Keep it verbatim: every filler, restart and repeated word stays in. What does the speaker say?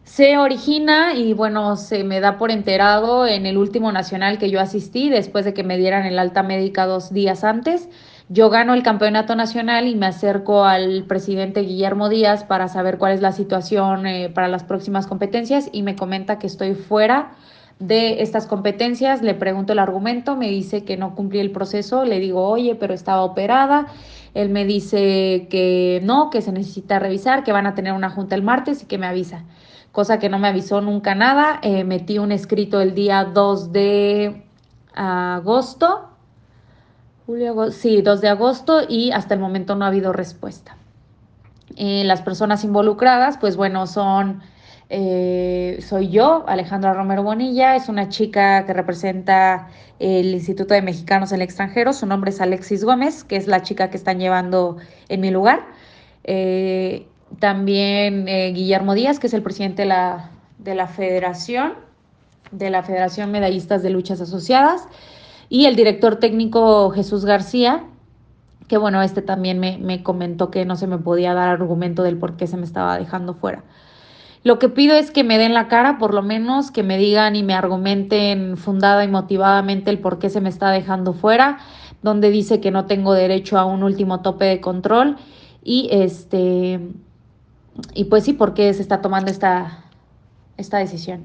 Se origina y bueno, se me da por enterado en el último nacional que yo asistí, después de que me dieran el alta médica dos días antes. Yo gano el campeonato nacional y me acerco al presidente Guillermo Díaz para saber cuál es la situación eh, para las próximas competencias y me comenta que estoy fuera de estas competencias. Le pregunto el argumento, me dice que no cumplí el proceso, le digo, oye, pero estaba operada. Él me dice que no, que se necesita revisar, que van a tener una junta el martes y que me avisa, cosa que no me avisó nunca nada. Eh, metí un escrito el día dos de agosto, julio, agosto, sí, dos de agosto y hasta el momento no ha habido respuesta. Eh, las personas involucradas, pues bueno, son, eh, soy yo, Alejandra Romero Bonilla, es una chica que representa el Instituto de Mexicanos en el extranjero, su nombre es Alexis Gómez, que es la chica que están llevando en mi lugar. Eh, También eh, Guillermo Díaz, que es el presidente de la, de la Federación, de la Federación Medallistas de Luchas Asociadas, y el director técnico Jesús García, que bueno, este también me, me comentó que no se me podía dar argumento del por qué se me estaba dejando fuera. Lo que pido es que me den la cara, por lo menos, que me digan y me argumenten fundada y motivadamente el por qué se me está dejando fuera, donde dice que no tengo derecho a un último tope de control y este y pues sí, por qué se está tomando esta, esta decisión.